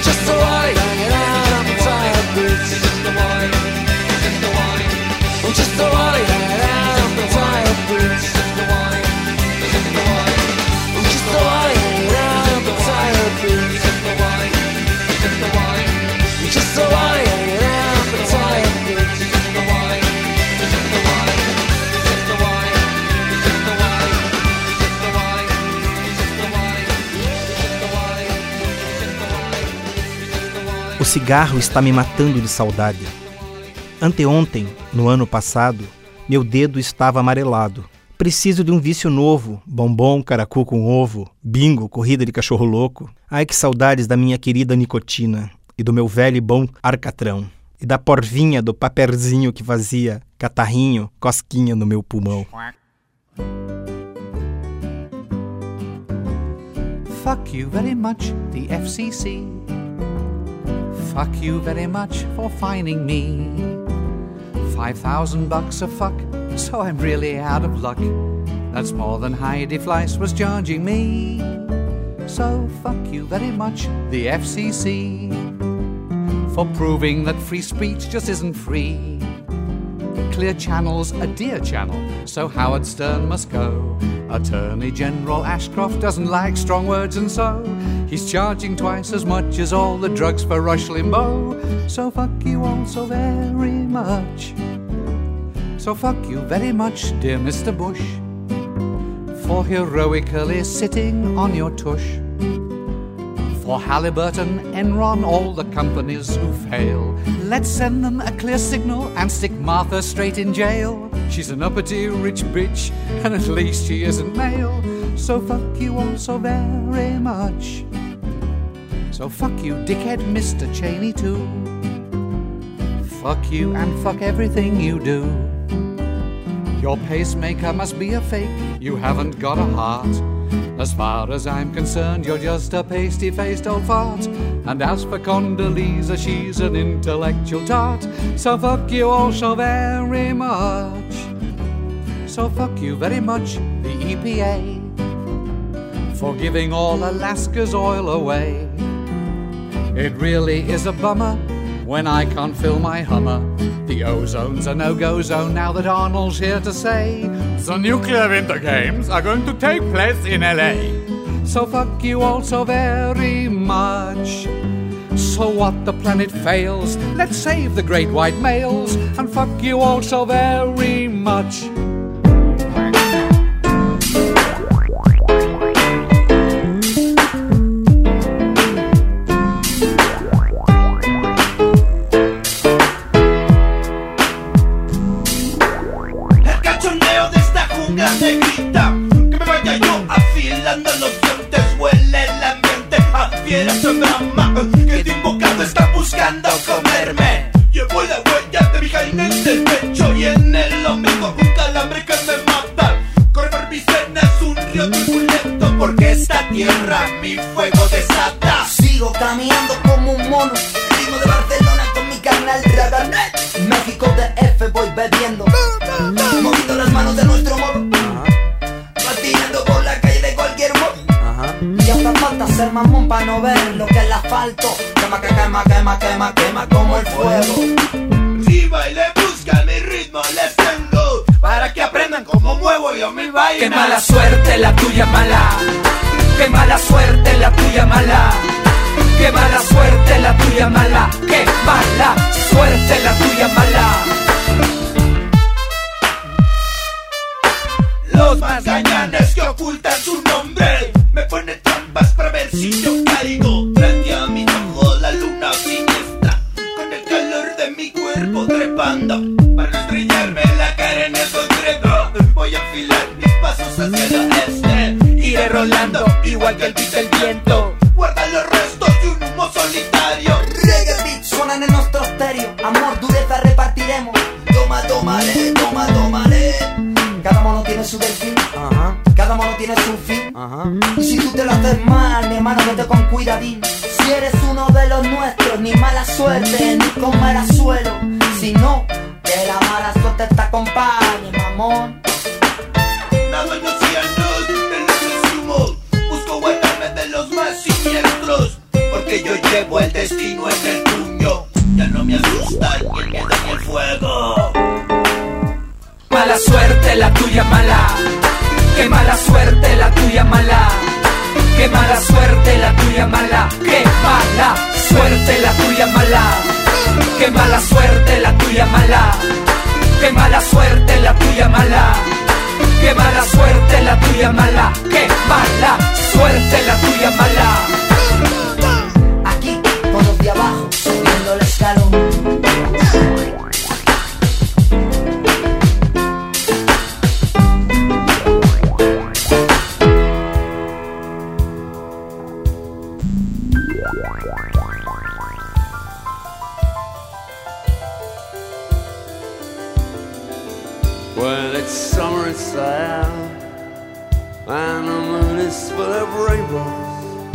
just a white hanging out on the tire bridge. Just a white, just a white. Just a white hanging out on the tire bridge. Just a white, just a white. Just a white hanging out on the tire bridge. Just a white, just a white. Just a white hanging out on the tire bridge. Just a white, just a white. Just a white, just a white. Just a white, just a white. Just a white, just a white. O cigarro está me matando de saudade. Anteontem, no ano passado, meu dedo estava amarelado. Preciso de um vício novo, bombom, caracu com ovo, bingo, corrida de cachorro louco. Ai, que saudades da minha querida nicotina e do meu velho e bom arcatrão. E da porvinha do paperzinho que fazia catarrinho, cosquinha no meu pulmão. Fuck you very much, the FCC. Fuck you very much for fining me. $5,000 a fuck, so I'm really out of luck. That's more than Heidi Fleiss was charging me. So fuck you very much, the FCC, for proving that free speech just isn't free. Clear Channel's a dear channel, so Howard Stern must go. Attorney General Ashcroft doesn't like strong words, and so he's charging twice as much as all the drugs for Rush Limbaugh. So fuck you all so very much. So fuck you very much, dear Mr. Bush, for heroically sitting on your tush. For Halliburton, Enron, all the companies who fail, let's send them a clear signal and stick Martha straight in jail. She's an uppity rich bitch, and at least she isn't male. So fuck you all so very much. So fuck you, dickhead Mr. Cheney too. Fuck you and fuck everything you do. Your pacemaker must be a fake, you haven't got a heart. As far as I'm concerned, you're just a pasty-faced old fart. And as for Condoleezza, she's an intellectual tart. So fuck you all so very much. So fuck you very much, the EPA, for giving all Alaska's oil away. It really is a bummer when I can't fill my Hummer. The ozone's a no-go zone now that Arnold's here to say the nuclear winter games are going to take place in LA. So fuck you all so very much. So what the planet fails, let's save the great white males. And fuck you all so very much. Negrita, que me vaya yo afilando los dientes. Huele el ambiente a fiera brama, que de invocado está buscando comerme. Llevo la huella de mi jaina en el pecho y en el ombligo un calambre que me mata. Corre por mis venas un río turbulento, porque esta tierra mi fuego desata. Sigo caminando como un mono, ritmo de Barcelona con mi canal Radanet. México de F voy bebiendo, moviendo las manos de nuestro modo, patinando por la calle de cualquier modo. Y hasta falta ser mamón pa' no ver lo que es el asfalto. Quema, que quema, quema, quema, quema como el fuego. Arriba y le buscan mi ritmo, les tengo, para que aprendan cómo muevo yo mi baile. Qué mala suerte la tuya mala, qué mala suerte la tuya mala, qué mala suerte la tuya mala, qué mala suerte la tuya mala. Los más gañanes que ocultan su nombre me ponen trampas para ver si yo caigo. Frente a mis ojos la luna siniestra, con el calor de mi cuerpo trepando, para no estrellarme la cara en el concreto. Voy a afilar mis pasos hacia el oeste, iré rolando igual que el beat del viento. Guarda los restos de un humo solitario. Reggae beats suenan en nuestro estéreo. Amor, dureza repartiremos. Toma, tómale, toma, tómale. Cada mono tiene su delfín, cada mono tiene su fin. Y si tú te lo haces mal, mi hermano, vete con cuidadín. Si eres uno de los nuestros, ni mala suerte, ni con mala suelo. Si no, que la mala suerte te acompañe, mamón. Nada no sean los de los humos. Busco guardarme de los más siniestros, porque que yo llevo el destino en el puño. Ya no me asusta ni el miedo ni el fuego. Mala suerte la tuya mala, qué mala suerte la tuya mala, qué mala suerte la tuya mala, qué mala suerte la tuya mala, qué mala suerte la tuya mala, qué mala suerte la tuya mala, qué mala suerte la tuya mala, qué mala suerte la tuya mala. Aquí, todos de abajo, subiendo el escalón. Well, it's summer inside, and the moon is full of rainbows.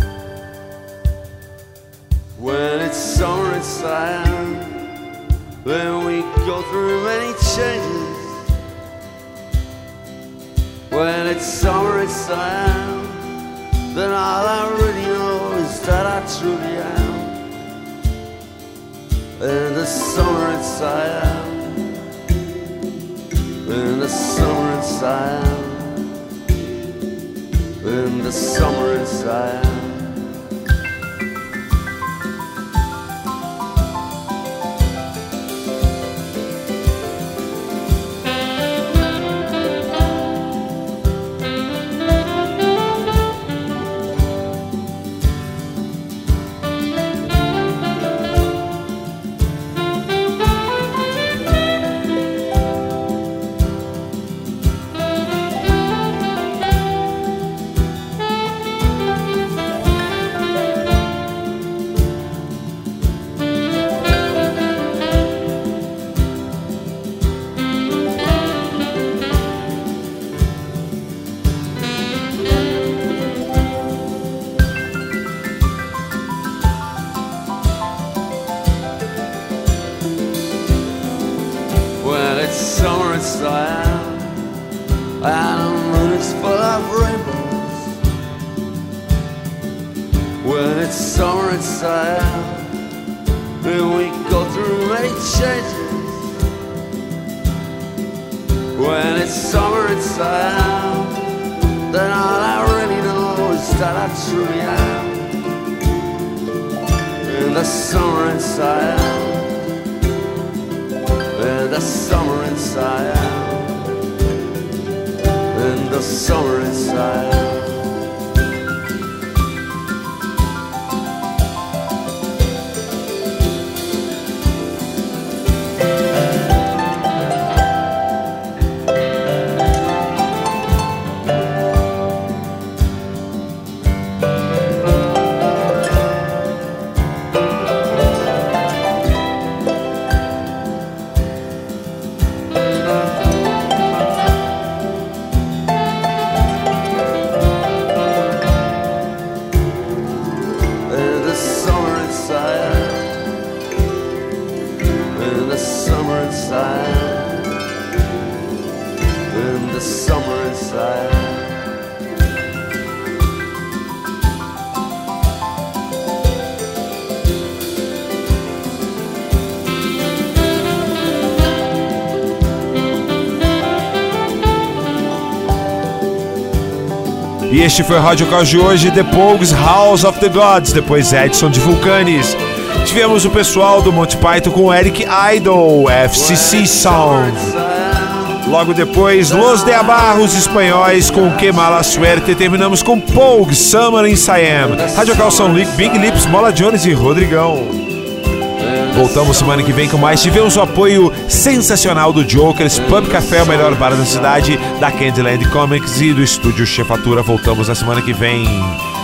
When it's summer inside, then we go through many changes. When it's summer inside, then all I really know is that I truly am. In the summer inside, in the summer inside, in the summer inside. Summer inside, and the moon is full of rainbows. When it's summer inside, then we go through many changes. When it's summer inside, then all I really know is that I truly am. In the summer inside, in the summer inside, in the summer inside. E este foi o Rádio Caos de hoje, The Pogues, House of the Gods, depois Edson de Vulcanes. Tivemos o pessoal do Monty Python com Eric Idle, FCC Sound. Logo depois, Los de Abarro, os espanhóis com Que Mala Suerte. Terminamos com Pogues, Summer in Siam. Rádio Caos são Big Lips, Mola Jones e Rodrigão. Voltamos semana que vem com mais. Tivemos o apoio sensacional do Jokers, Pub Café, o melhor bar da cidade, da Candyland Comics e do Estúdio Chefatura. Voltamos na semana que vem.